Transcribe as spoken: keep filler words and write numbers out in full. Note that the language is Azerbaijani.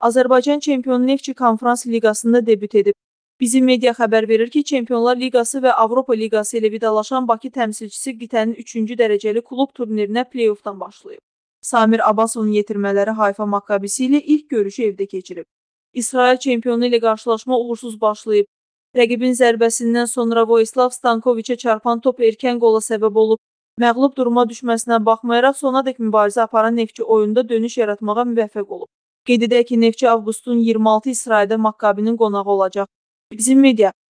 Azərbaycan çempionu Neftçi Konfrans Liqasında debüt edib. Bizim media xəbər verir ki, Çempionlar Liqası və Avropa Liqası ilə vidalaşan Bakı təmsilçisi qitənin üçüncü dərəcəli klub turnirinə play-offdan başlayıb. Samir Abbasovun yetirmələri Hayfa Makkabisi ilə ilk görüşü evdə keçirib. İsrail çempionu ilə qarşılaşma uğursuz başlayıb. Rəqibin zərbəsindən sonra Voyislav Stankoviçə çarpan top erkən qola səbəb olub. Məğlub duruma düşməsinə baxmayaraq sonadək mübarizə aparan Neftçi oyunda dönüş yaratmağa müvəffəq olub. Qeyd edək ki, Neftçi avqustun iyirmi altı İsraildə Makkabinin qonağı olacaq. Bizim media